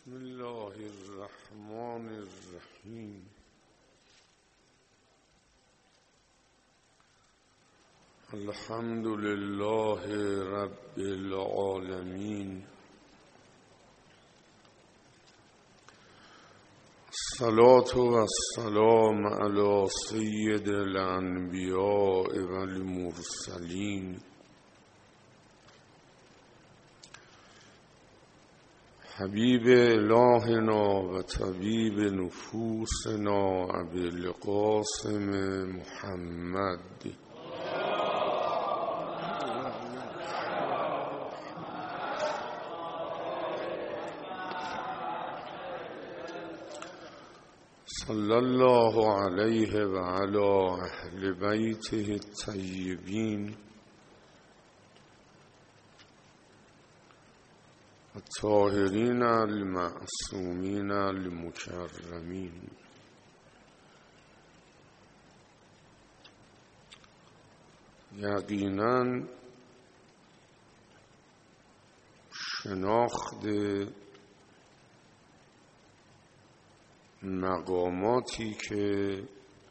بسم الله الرحمن الرحیم. الحمد لله رب العالمین. الصلاة والسلام علی سید الانبیاء والمرسلین حبیب الهنا و طبیب نفوسنا ابی القاسم محمد صلی الله علیه و علی اهل بیته الطیبین الطاهرین المعصومین المکرمین. یقیناً شناخت مقاماتی که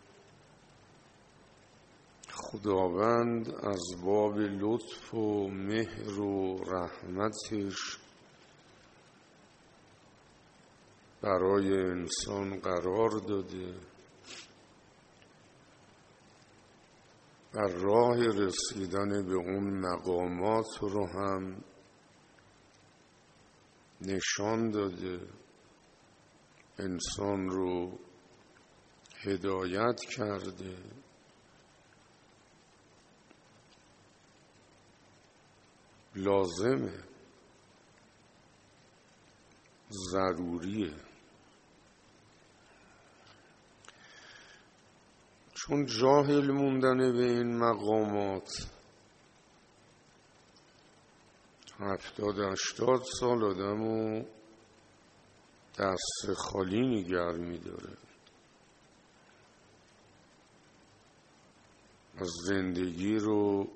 خداوند از باب لطف و مهر و رحمتش برای انسان قرار داده، بر راه رسیدن به اون مقامات رو هم نشان داده، انسان رو هدایت کرده. لازمه، ضروریه، چون جاهل موندن به این مقامات 70-80 سال آدمو دست خالی نگه می‌داره. از زندگی رو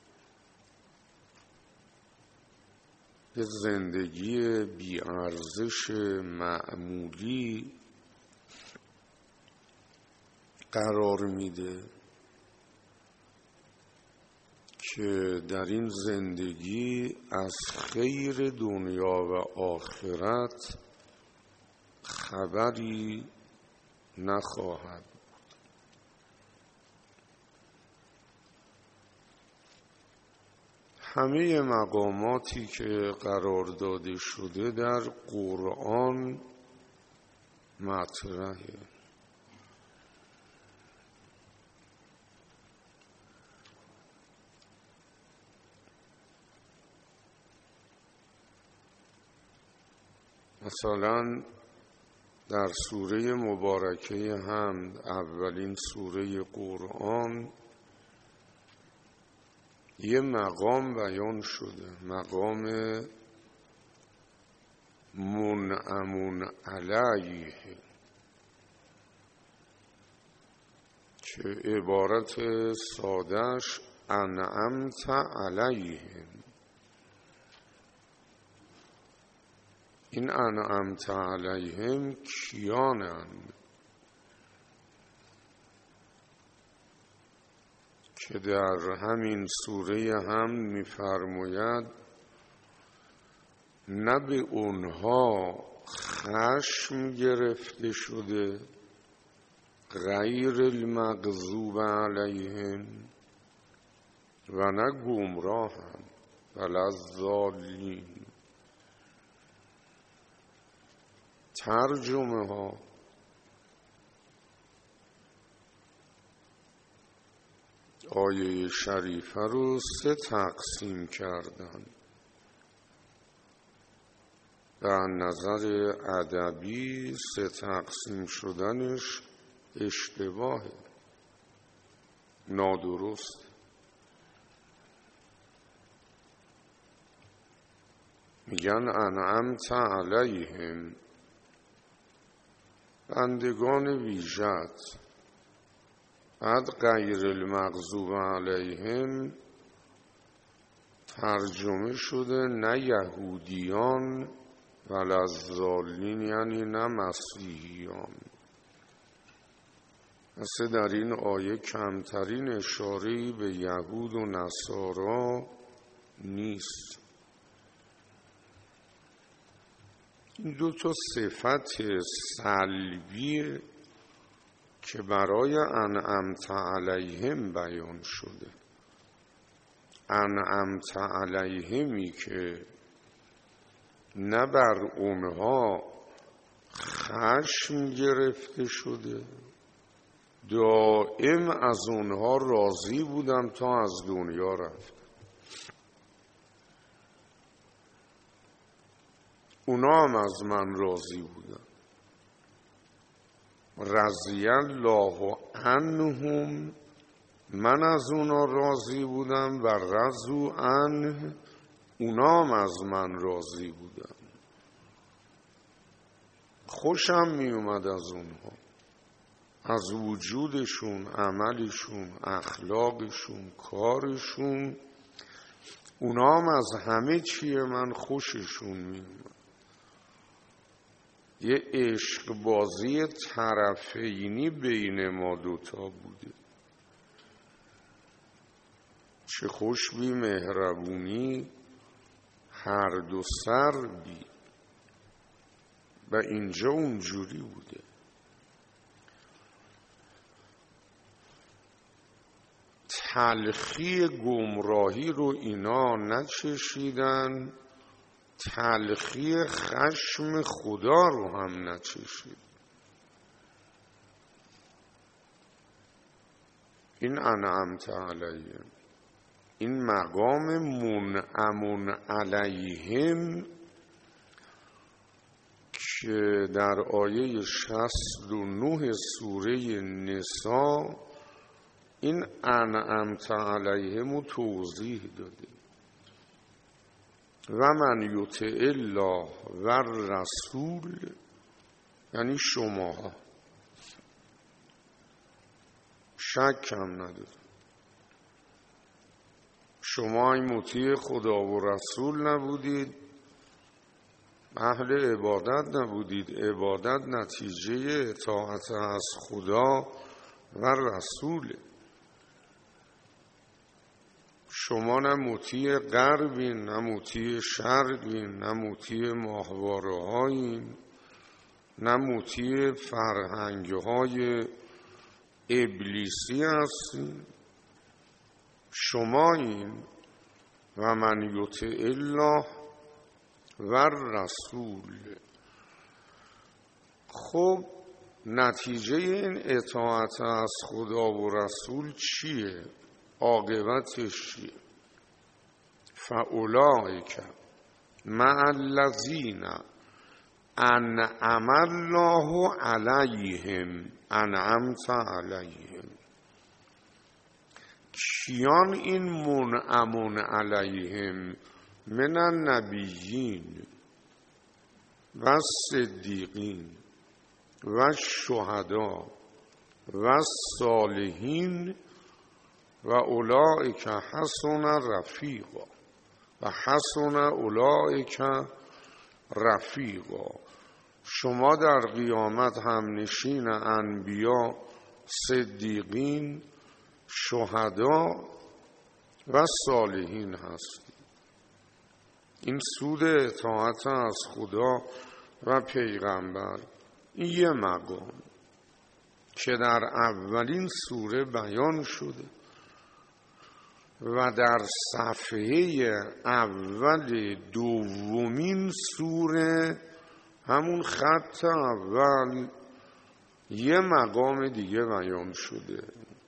یه زندگی بی‌ارزش معمولی قرار میده که در این زندگی از خیر دنیا و آخرت خبری نخواهد. همه مقاماتی که قرار داده شده در قرآن مطرحه. مثلا در سوره مبارکه حمد، اولین سوره قرآن، یه مقام بیان شده، مقام منعم علیه، که عبارت سادهش انعمت علیهم. این انعمت علیهم کیانند که در همین سوره هم می‌فرماید نه به اونها خشم گرفته شده غیر المغضوب علیهم و نه گمراهند بل الضالین. ترجمه ها آیه شریفه رو 3 تقسیم کردن. به نظر ادبی 3 تقسیم شدنش اشتباهه، نادرست. میگن انعمت علیهم، بندگان ویژت. بعد غیر المغضوب علیهم ترجمه شده نه یهودیان ولضالین یعنی نه مسیحیان. اصلا در این آیه کمترین اشاره‌ای به یهود و نصارا نیست. این دو تا صفت سلبی که برای انعمت علیهم بیان شده، انعمت علیهمی که نه بر اونها خشم گرفته شده، دائم از اونها راضی بودم تا از دنیا رفت. اونا هم از من راضی بودن. رضی الله عنهم، من از اونا راضی بودم و رضوا عنه، اونا هم از من راضی بودن. خوشم می اومد از اونها، از وجودشون، عملشون، اخلاقشون، کارشون. اونا هم از همه چیه من خوششون می اومد. یه عشق بازی طرفینی بین ما دوتا بوده. چه خوش بی مهربونی هر دو سر بی، و اینجا اونجوری بوده. تلخی گمراهی رو اینا نچشیدن، تلخی خشم خدا رو هم نچشید. این انعمت علیهم، این مقام منعم علیهم که در آیه 69 سوره نساء این انعمت علیهم رو توضیح داده. و من یطع الله و رسول، یعنی شماها، شک هم نداره، شما این مطیع خدا و رسول نبودید، اهل عبادت نبودید. عبادت نتیجه اطاعت از خدا و رسوله. شما نه مطیع غربین، نه مطیع شرقین، نه مطیع ماهواره‌هایین، نه مطیع فرهنگ‌های ابلیسی هستین. شما این و من یطع الله و رسول. خب نتیجه این اطاعت از خدا و رسول چیه؟ عاقبتش چیه؟ فاولئک مع الذین انعم الله علیهم، انعمت علیهم. کیان این منعم علیهم؟ من النبیین و صدیقین و شهدا و صالحین و اولئک حسن رفیقا و حسن اولئک رفیقا. شما در قیامت هم نشین انبیا، صدیقین، شهدا و صالحین هستید. این سود اطاعت از خدا و پیغمبر. این یه مقام که در اولین سوره بیان شده و در صفحه اول دومین سوره، همون خط اول، یه مقام دیگه بیان شده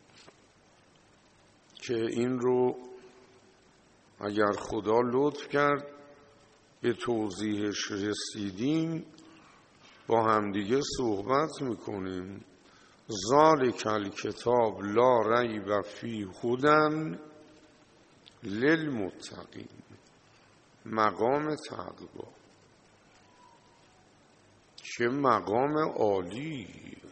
که این رو اگر خدا لطف کرد به توضیحش رسیدیم با همدیگه صحبت میکنیم. ذالک الکتاب لا ریب فیه هدی للمتقین. مقام تقوا، چه مقام عالی.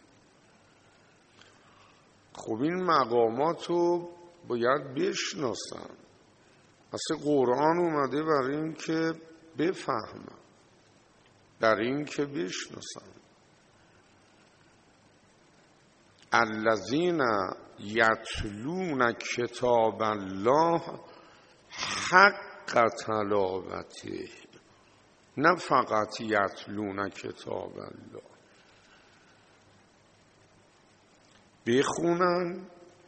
خب این مقامات رو باید بشناسن. اصلا قرآن اومده برای این که بفهمن. در این که بشناسن. الذین یتلون کتاب الله حق تلاوته، نه فقط یتلون کتاب الله، بخونن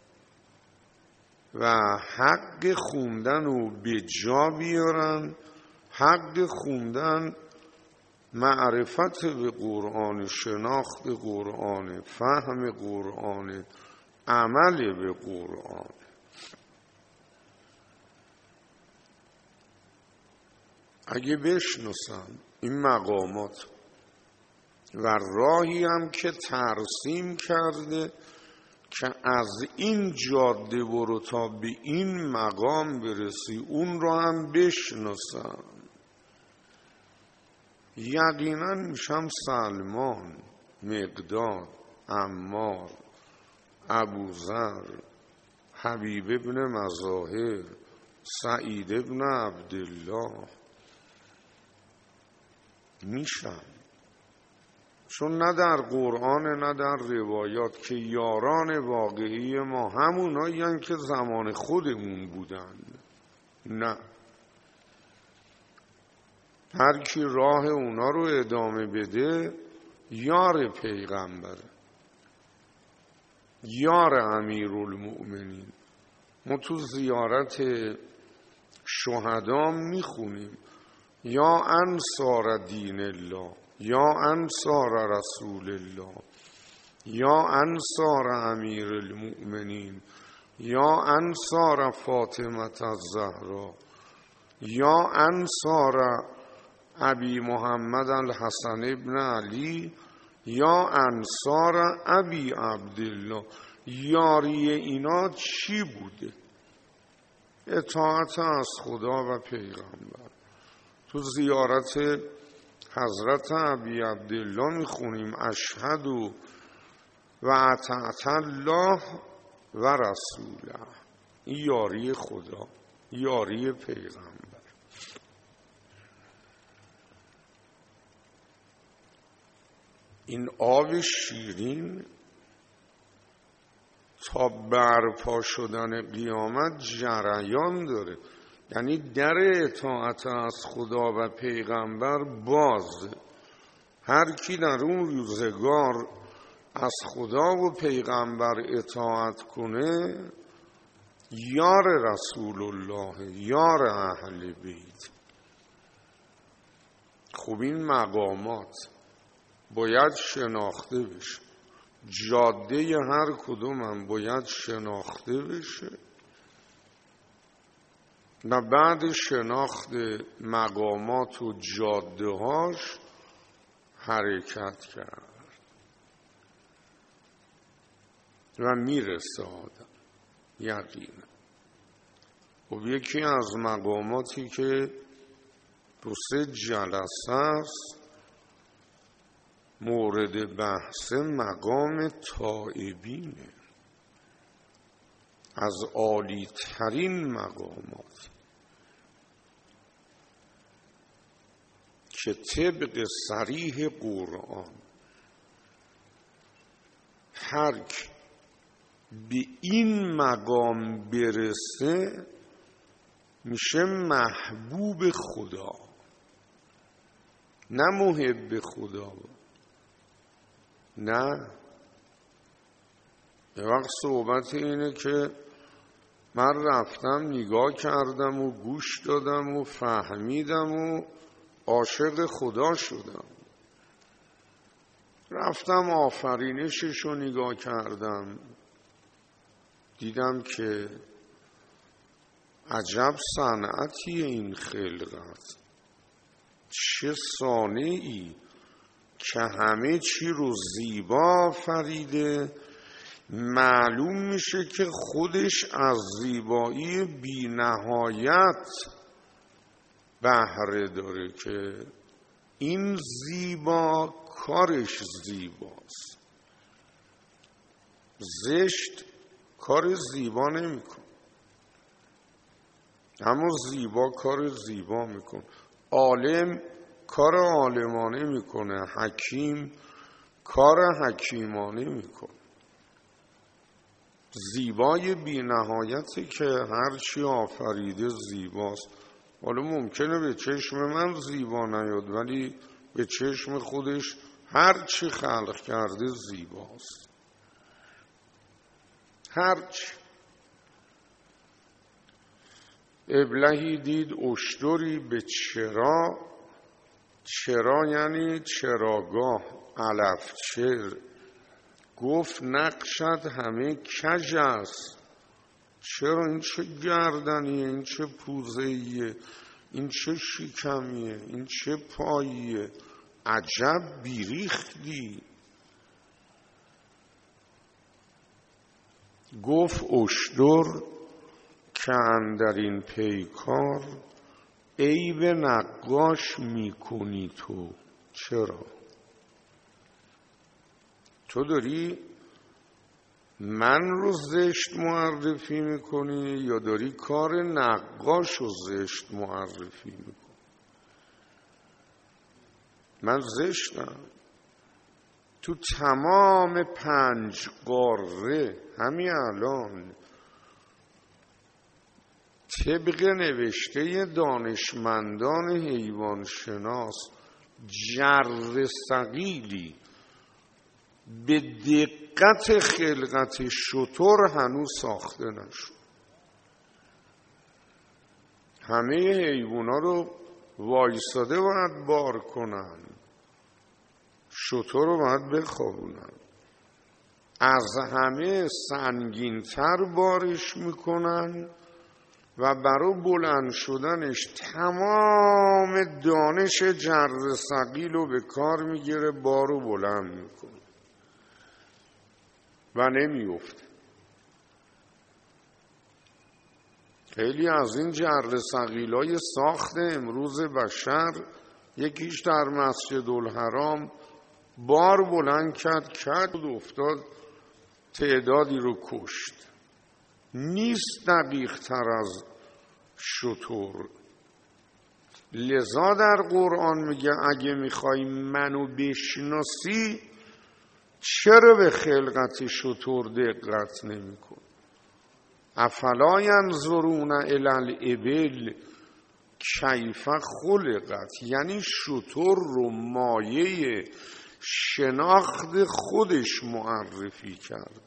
و حق خوندن رو به جا بیارن. حق خوندن معرفت به قرآن، شناخت قرآن، فهم قرآن، عمل به قرآن. اگه بشناسن این مقامات و راهی هم که ترسیم کرده که از این جاده برو تا به این مقام برسی، اون رو هم بشناسن، یقینا میشم سلمان، مقداد، عمار، ابوذر، حبیب ابن مظاهر، سعید ابن عبدالله میشم. چون نه در قرآن نه در روایات که یاران واقعی ما همونایی هستند که زمان خودمون بودن. نه، هر کی راه اونا رو ادامه بده یار پیغمبره، یار امیرالمؤمنین. ما تو زیارت شهدا میخونیم یا انصار دین الله، یا انصار رسول الله، یا انصار امیرالمؤمنین، یا انصار فاطمه الزهرا، یا انصار ابی محمد الحسن ابن علی، یا انصار ابی عبدالله. یاری اینا چی بوده؟ اطاعت از خدا و پیغمبر. تو زیارت حضرت ابی عبدالله میخونیم اشهد و اطعت الله و رسوله. این یاری خدا، یاری پیغمبر. این آب شیرین تا برپا شدن قیامت جریان داره، یعنی در اطاعت از خدا و پیغمبر باز. هر کی در اون روزگار از خدا و پیغمبر اطاعت کنه یار رسول الله، یار اهل بیت. خب این مقامات باید شناخته بشه، جاده هر کدوم هم باید شناخته بشه و بعد شناخت مقامات و جاده هاش حرکت کرد و میرسه آدم یقینا. خب یکی از مقاماتی که 2-3 جلسه است مورد بحث مقام تائبینه، از عالی ترین مقامات که طبق صریح قرآن هر کی به این مقام برسه میشه محبوب خدا، نه محب خدا. نه، یه وقت صحبت اینه که من رفتم نگاه کردم و گوش دادم و فهمیدم و عاشق خدا شدم. رفتم آفرینشش رو نگاه کردم، دیدم که عجب صنعتی این خلقت، چه صانعی که همه چی رو زیبا آفریده. معلوم میشه که خودش از زیبایی بی نهایت بهره داره که این زیبا کارش زیباست. زشت کار زیبا نمیکن، اما زیبا کار زیبا میکن. عالم کار عالمانه میکنه، حکیم کار حکیمانه میکنه. زیبای بی نهایتی که هرچی آفریده زیباست. حالا ممکنه به چشم من زیبا نیاد، ولی به چشم خودش هرچی خلق کرده زیباست. هرچی. ابلهی دید اشتری به چرا یعنی چراگاه، علفچر. گفت نقشت همه کژ است. چرا؟ این چه گردنیه، این چه پوزهیه، این چه شکمیه، این چه پاییه، عجب بیریختی. گفت اشتر که اندر این پیکار عیب نقاش میکنی تو. چرا؟ تو داری من رو زشت معرفی میکنی یا داری کار نقاش رو زشت معرفی میکنی؟ من زشتم. تو تمام 5 قاره همین الان طبق نوشته دانشمندان حیوانشناس جر ثقیلی به دقت خلقت شتر هنوز ساخته نشد. همه حیوانا رو وایساده باید بار کنن، شتر رو باید بخوابونن. از همه سنگین‌تر بارش میکنن و برای بلند شدنش تمام دانش جر ثقیل رو به کار میگیره، بارو بلند میکنه و نمیفته. خیلی از این جر ثقیلای ساخت امروز بشر، یکیش در مسجد الحرام بار بلند کرد و افتاد، تعدادی رو کشت. نیست دقیق تر از شتر. لذا در قرآن میگه اگه میخوای منو بشناسی چرا به خلقت شتر دقت نمی‌کنی؟ افلا ینظرون الی الابل کیف خلقت. یعنی شتر رو مایه شناخت خودش معرفی کرده.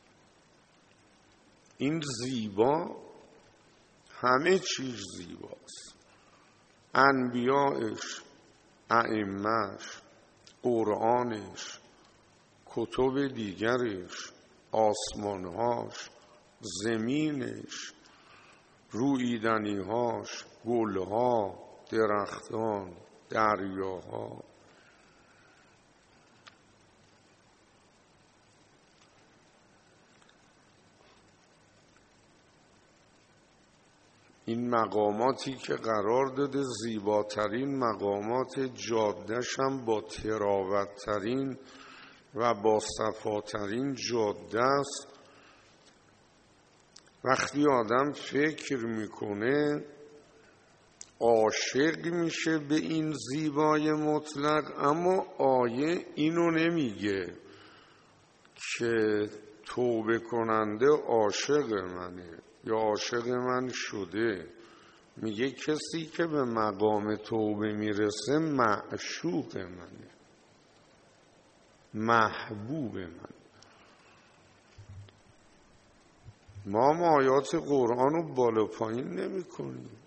این زیبا، همه چیز زیباست. انبیایش، ائمه‌اش، قرآنش، کتب دیگرش، آسمانهاش، زمینش، رویدنیهاش، گلها، درختان، دریاها. این مقاماتی که قرار داده زیباترین مقامات جاده‌ش هم با تراوت‌ترین و با صفاترین جاده است. وقتی آدم فکر میکنه عاشق میشه به این زیبای مطلق، اما آیه اینو نمیگه که توبه کننده عاشق منه یا عاشق من شده. میگه کسی که به مقام توبه میرسه معشوق منه، محبوب من. ما آیات قرآن رو بالا پایین نمی کنیم،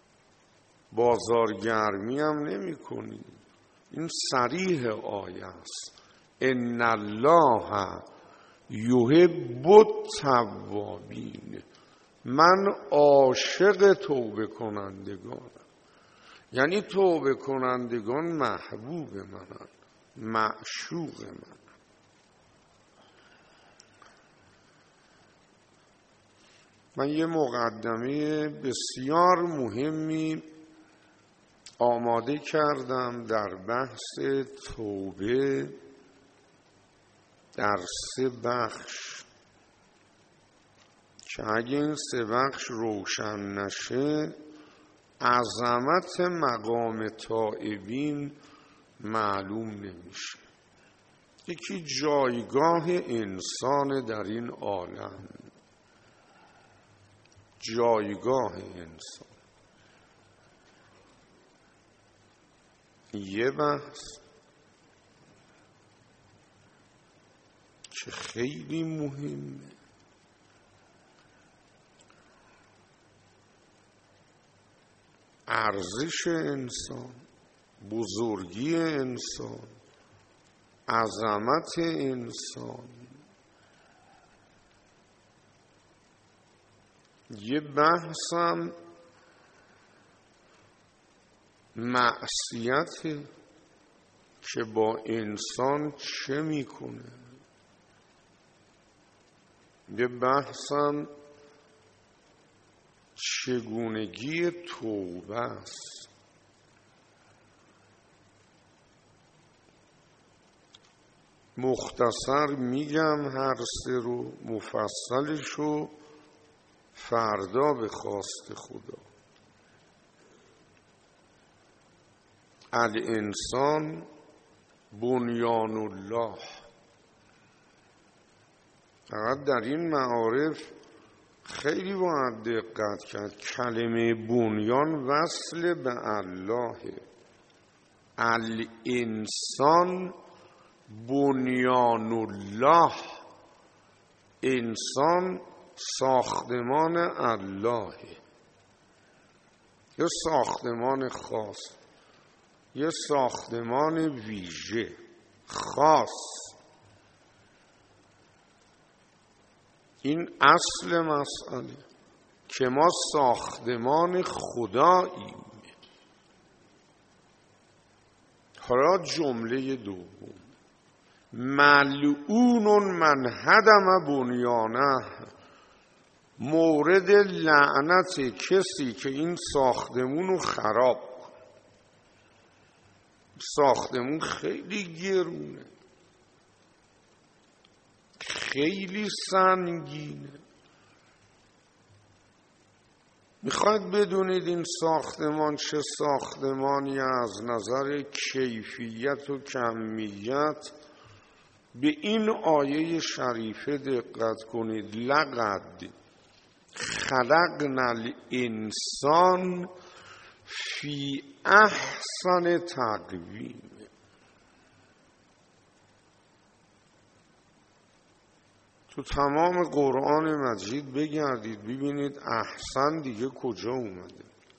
بازارگرمی هم نمی کنیم. این صریح آیه است. ان الله یحب التوابین. من عاشق توبه کنندگانم. یعنی توبه کنندگان محبوب منن، معشوق من. من یه مقدمه بسیار مهمی آماده کردم در بحث توبه در 3 بخش که اگه این 3 بخش روشن نشه عظمت مقام تائبین معلوم نمیشه. یکی جایگاه انسان در این عالم، جایگاه انسان. یه بحث که خیلی مهمه، ارزش انسان، بزرگی انسان، عظمت انسان. یه بحثم معصیت که با انسان چه میکنه. یه بحثم چگونگی توبه است. مختصر میگم هر سه رو، مفصلشو فردا به خواست خدا. الانسان بنیان الله. فقط در این معارف خیلی باید دقت کرد. کلمه بنیان وصل به الله. الانسان بنیان الله. انسان ساختمان الله، یه ساختمان خاص، یه ساختمان ویژه خاص. این اصل مسئله که ما ساختمان خداییم. حالا جمله دوم، ملعون من هدم بنیانه. مورد لعنت کسی که این ساختمون رو خراب کنه. ساختمون خیلی گرونه، خیلی سنگینه. میخواید بدونید این ساختمان چه ساختمانی از نظر کیفیت و کمیت؟ به این آیه شریفه دقت کنید. لقد خلقنا الانسان فی احسن تقویم. تو تمام قرآن مجید بگردید ببینید احسن دیگه کجا اومده.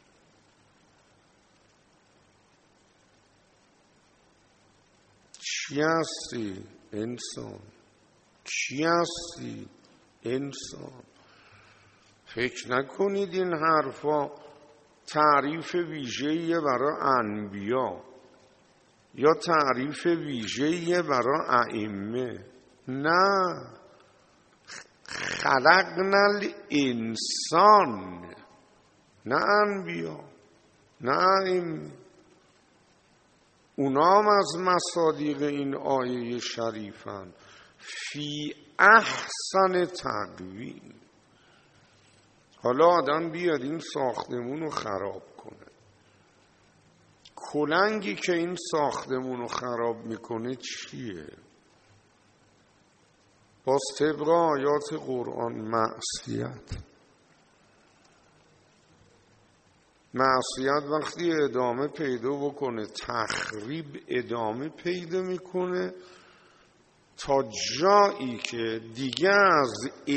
چی هستی انسان؟ چی هستی انسان؟ فکر نکنید این حرفا تعریف ویژه‌ایه برای انبیا یا تعریف ویژه‌ایه برای ائمه. نه، خلقنا الانسان، نه انبیا نه ائمه. اونام از مصادیق این آیه شریفن. فی احسن تقویم. حالا آدم بیاد این ساختمون رو خراب کنه. کلنگی که این ساختمون رو خراب میکنه چیه؟ باز طبق آیات قرآن معصیت. معصیت وقتی ادامه پیدا بکنه، تخریب ادامه پیدا میکنه تا جایی که دیگه از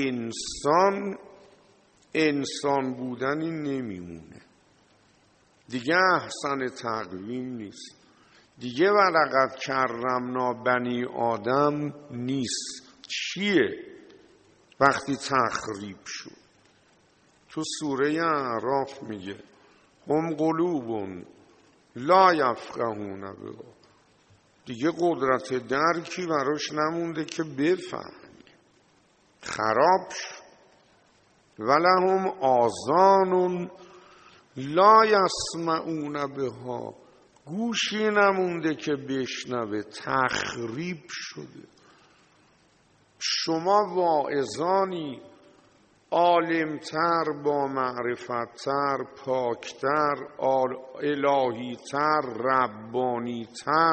انسان بودنی نمیمونه. دیگه احسن تقویم نیست. دیگه ولقد کرمنا بنی آدم نیست. چیه؟ وقتی تخریب شد. تو سوره اعراف میگه هم قلوب لا یفقهون بها. دیگه قدرت درکی براش نمونده که بفهمه. خراب شد. ولهم آذان لا یسمعون بها. گوشی نمونده که بشنوه. تخریب شده. شما واعظانی عالمتر، با معرفتتر، پاکتر، الهیتر، ربانیتر،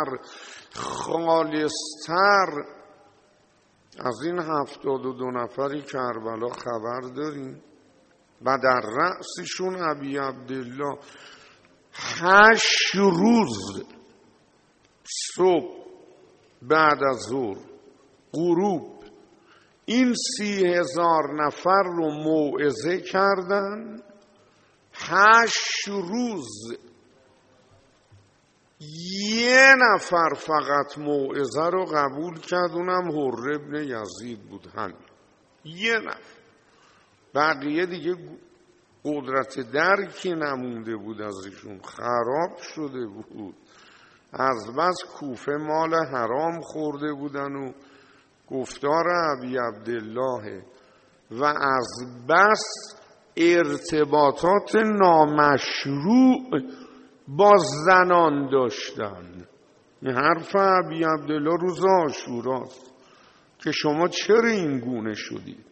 خالصتر از این 72 نفری کربلا خبر داریم؟ و در رأسشون ابی عبدالله 8 روز صبح، بعد از ظهر، غروب، این 30,000 نفر رو موعظه کردن. 8 روز یه نفر فقط موعظه رو قبول کرد، اونم حر ابن یزید بود. همین یه نفر. بقیه دیگه قدرت درکی نمونده بود ازشون، خراب شده بود. از بس کوفه مال حرام خورده بودن و گفتار ابی عبدالله، و از بس ارتباطات نامشروع با زنان داشتن. این حرف ابی عبدالله روز عاشوراست که شما چرا این گونه شدید.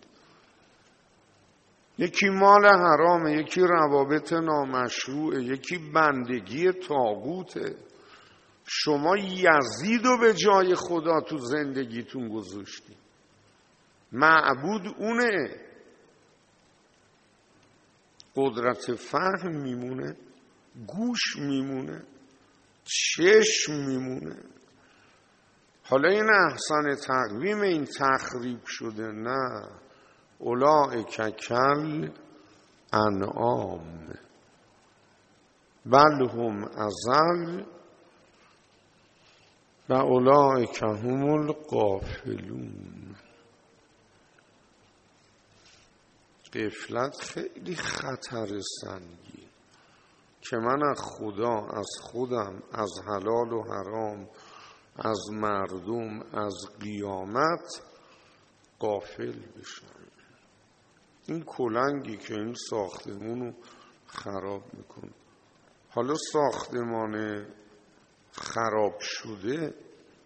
یکی مال حرامه، یکی روابط نامشروعه، یکی بندگی طاغوته. شما یزید رو به جای خدا تو زندگیتون گذاشتید. معبود اونه. قدرت فهم میمونه، گوش میمونه، چشم میمونه. حالا این احسن تقویم این تخریب شده. نه، اولئک کل انعام بل هم اضل و اولئک هم الغافلون. غفلت خیلی خطر سنگین که من از خدا، از خودم، از حلال و حرام، از مردم، از قیامت غافل بشم. این کلنگی که این ساختمون رو خراب میکنه. حالا ساختمان خراب شده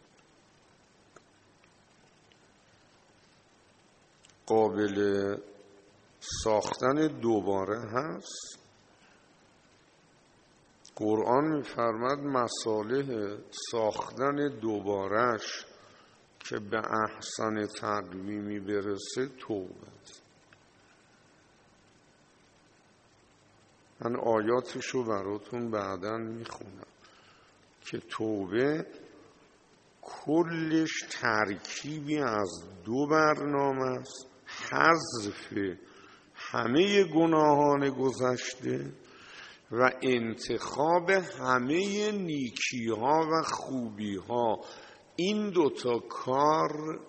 قابل ساختن دوباره هست؟ قرآن میفرماد مصالح ساختن دوبارهش که به احسن تقویمی برسه توبه است. من آیاتشو براتون بعداً میخونم که توبه کلش ترکیبی از 2 برنامه است: حذف همه گناهان گذشته و انتخاب همه نیکی‌ها و خوبی‌ها. این 2 کار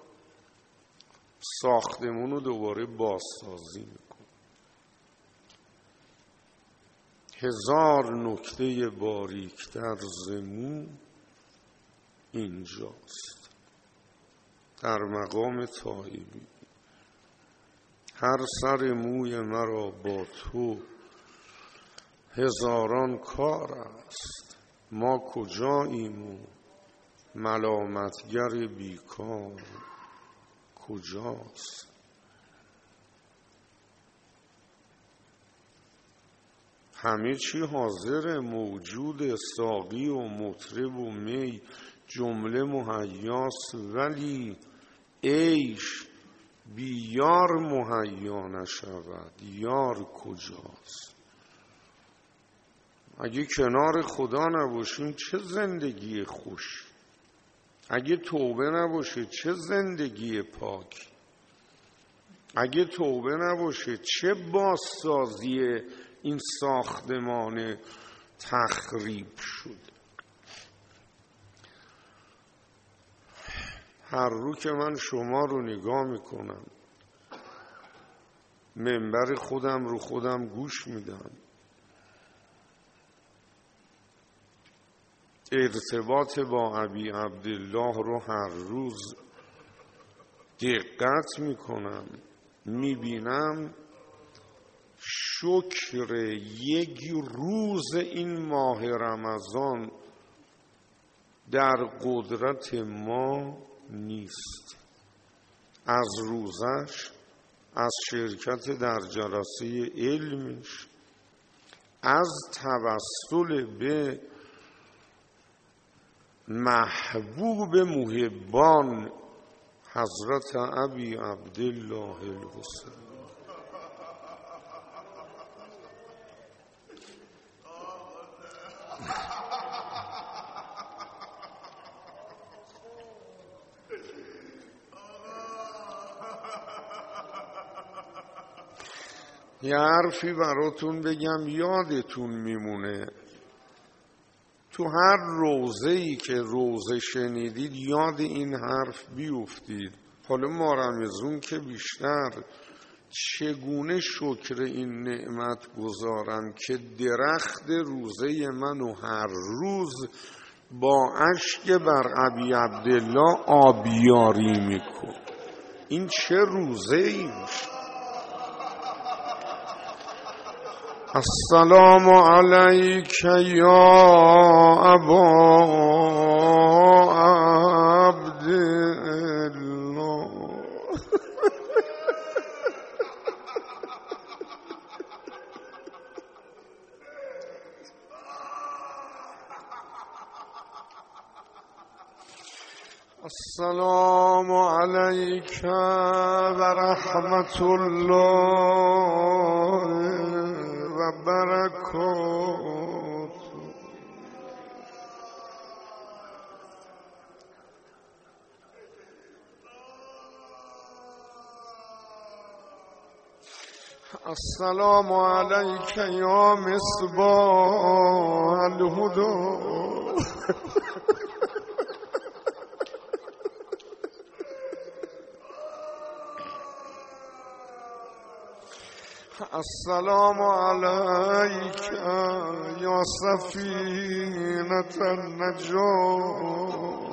ساختمون رو دوباره بازسازی میکنه. 1000 نکته باریکتر ز مو اینجاست، در مقام تایبی. هر سر موی مرا با تو 1000 کار است. ما کجاییم و ملامتگر بیکار کجاست؟ همه چی حاضر، موجود، ساقی و مطرب و می جمله مهیاست، ولی عیش بی یار مهیا نشود. یار کجاست؟ اگه کنار خدا نباشیم چه زندگی خوش. اگه توبه نباشه چه زندگی پاک. اگه توبه نباشه چه بازسازی این ساختمان تخریب شد. هر رو که من شما رو نگاه میکنم، منبر خودم رو خودم گوش میدم، ارتباط با ابی عبدالله رو هر روز دقت میکنم، میبینم شکر یک روز این ماه رمضان در قدرت ما نیست. از روزش از شرکت در جلسه علمش، از توسل به محبوب محبان حضرت ابی عبدالله الحسین. یه حرفی براتون بگم یادتون میمونه، تو هر روزه‌ای که روزه شنیدید یاد این حرف بیفتید. حالا ما رمضان که بیشتر، چگونه شکر این نعمت گذارم که درخت روزه منو هر روز با اشک بر ابی عبدالله آبیاری میکن. این چه روزه‌ای میشه. السلام علیک یا ابا عبدالله. السلام علیک و رحمت الله و برکاته. السلام علیک یا مصباح الهدی. السلام علیک یا سفینة النجاة.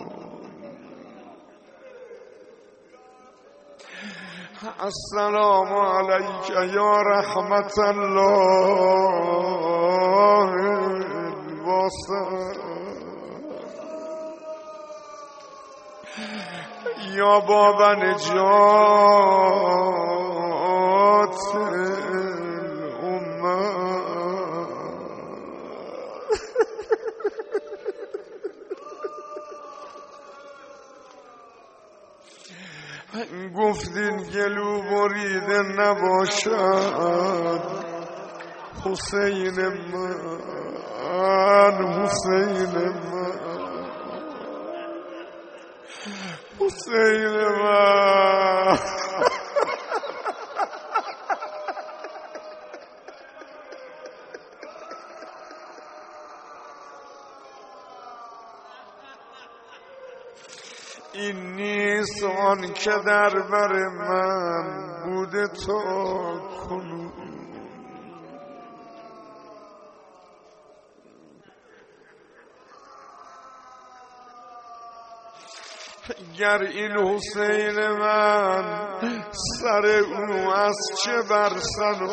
السلام علیک یا رحمت الله الواسع. یا باب نجات الامه. گفتین گلو بریده نباشد حسین من، حسین من، حسین من. این نیست آن که در بر من بوده تا کنون. گر این حسین من سر او از چه برسن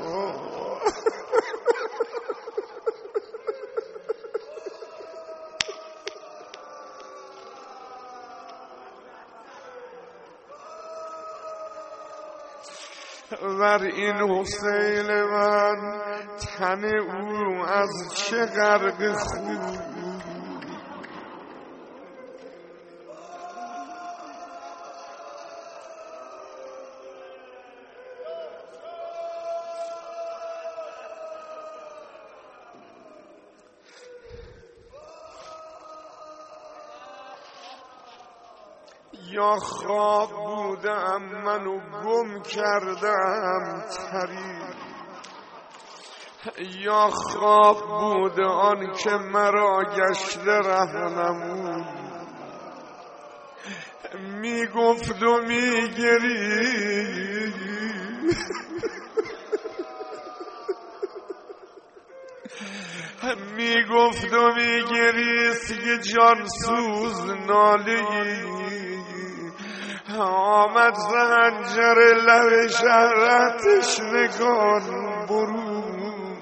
ور این حسین من تن او از چه غرق خون. یا خواب بودم منو گم کردم طریق، یا خواب بوده آن که مرا گشته رهنمون. میگفت و میگرید میگفت و میگریست که جان سوز ناله‌ای. آمد زنجر لب شهر تشنگان برون.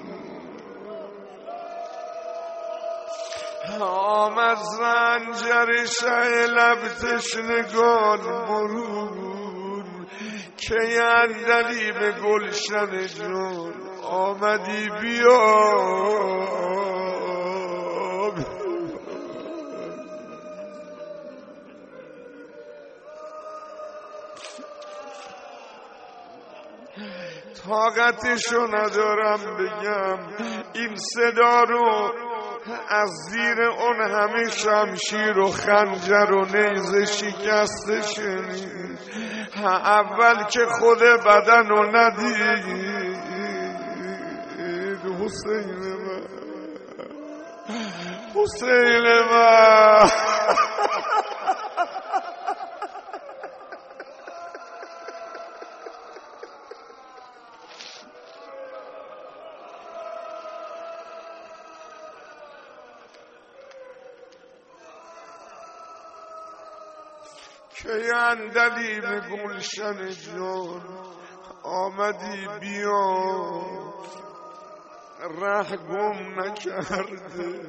آمد زنجر شه لب تشنگان برون. که اندلی به گلشن جان آمدی بیا طاقتشو ندارم بگم این صدا رو از زیر اون همه شمشیر و خنجر و نیزه شکسته شنید. اول که خود بدن رو ندید حسین من حسین من که اندلی به گلشن جان آمدی بیا ره گم نکرده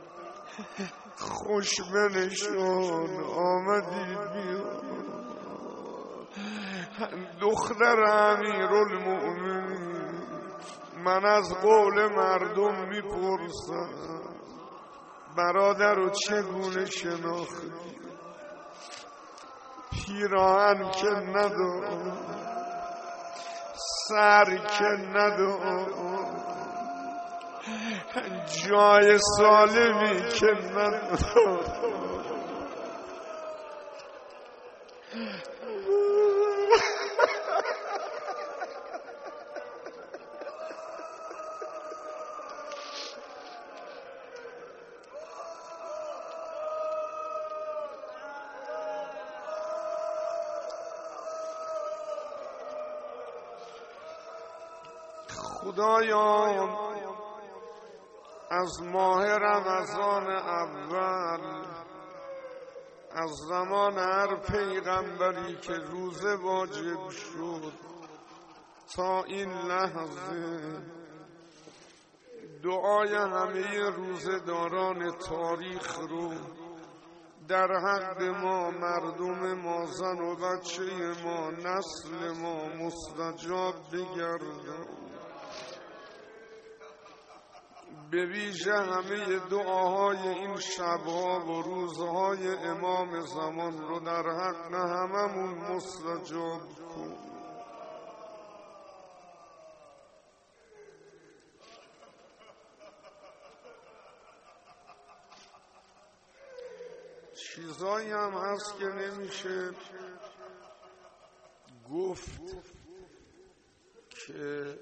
خوش بنشان آمدی بیا دختر امیرالمؤمنین من از قول مردم میپرسم برادر رو چگونه شناختی پیراهن که ندار سر که ندار جای سالمی که ندار خدایا از ماه رمضان اول از زمان هر پیغمبری که روزه واجب شد تا این لحظه دعای همه روزه‌داران تاریخ رو در حق ما مردم ما زن و بچه ما نسل ما مستجاب بگردن به ویژه همه دعاهای این شبها و روزهای امام زمان رو در حق هممون مستجاب کن. چیزایی هم هست که نمیشه گفت که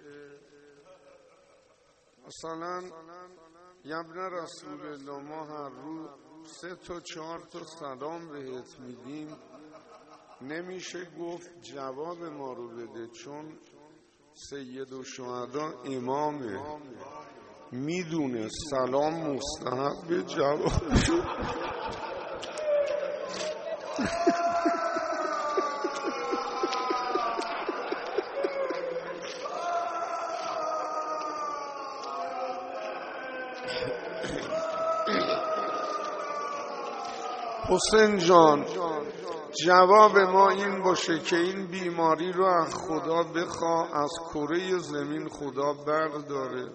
مثلا ابن رسول الله ما هر روز 3 تا 4 تا سلام بهت میدیم نمیشه گفت جواب ما رو بده چون سید الشهدا امامه میدونه سلام مستحب جواب حسین جان جواب ما این باشه که این بیماری رو از خدا بخوا از کره زمین خدا برداره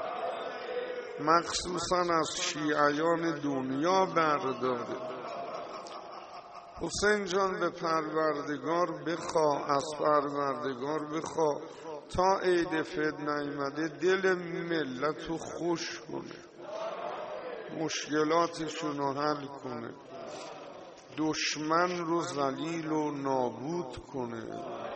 مخصوصا از شیعیان دنیا برداره حسین جان به پروردگار بخوا از پروردگار بخوا تا عید فطر نیامده دل ملت رو خوش کنه مشکلاتشون رو حل کنه دشمن رو ذلیل و نابود کنه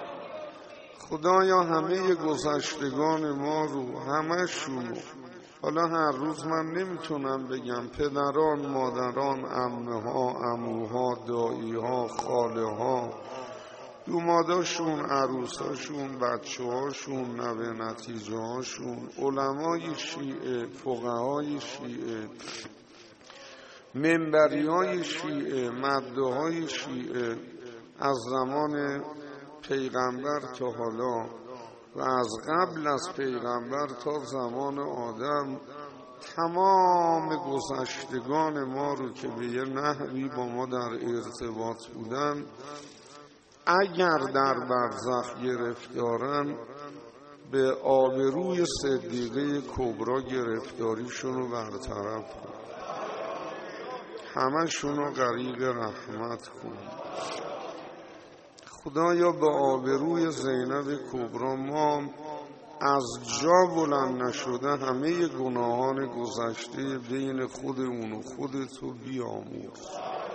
خدایا همه گذشتگان ما رو همشون حالا هر روز من نمیتونم بگم پدران مادران عمه ها عموها دایی ها خاله ها دوماداشون عروساشون بچه هاشون نوه نتیجه هاشون علمای شیعه فقهای شیعه منبری های شیعه مبده های شیعه از زمان پیغمبر تا حالا و از قبل از پیغمبر تا زمان آدم تمام گذشتگان ما رو که به یه نحوی با ما در ارتباط بودن اگر در برزخ گرفتارن به آبروی صدیقه کبرا گرفتاریشونو برطرف کن، همشونو غریق رحمت کن. خدایا به آبروی زینب کبرا ما از جا بلند نشده همه گناهان گذشته بین خودمون و خودتو بیامرز.